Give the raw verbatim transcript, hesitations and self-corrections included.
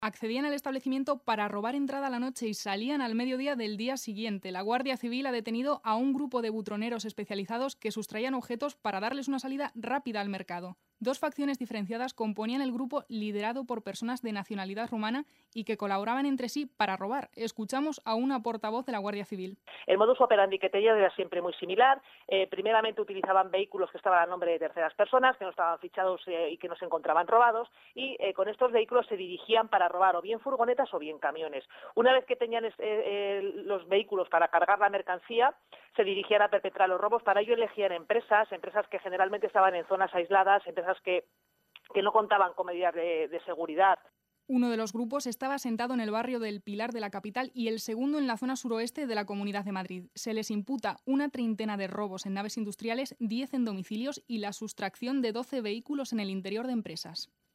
Accedían al establecimiento para robar entrada a la noche y salían al mediodía del día siguiente. La Guardia Civil ha detenido a un grupo de butroneros especializados que sustraían objetos para darles una salida rápida al mercado. Dos facciones diferenciadas componían el grupo liderado por personas de nacionalidad rumana y que colaboraban entre sí para robar. Escuchamos a una portavoz de la Guardia Civil. El modus operandi que tenían era siempre muy similar. Eh, primeramente utilizaban vehículos que estaban a nombre de terceras personas, que no estaban fichados eh, y que no se encontraban robados, y eh, con estos vehículos se dirigían para robar o bien furgonetas o bien camiones. Una vez que tenían eh, eh, los vehículos para cargar la mercancía, se dirigían a perpetrar los robos. Para ello elegían empresas, empresas que generalmente estaban en zonas aisladas, empresas que, que no contaban con medidas de, de seguridad. Uno de los grupos estaba sentado en el barrio del Pilar de la capital y el segundo en la zona suroeste de la Comunidad de Madrid. Se les imputa una treintena de robos en naves industriales, diez en domicilios y la sustracción de doce vehículos en el interior de empresas.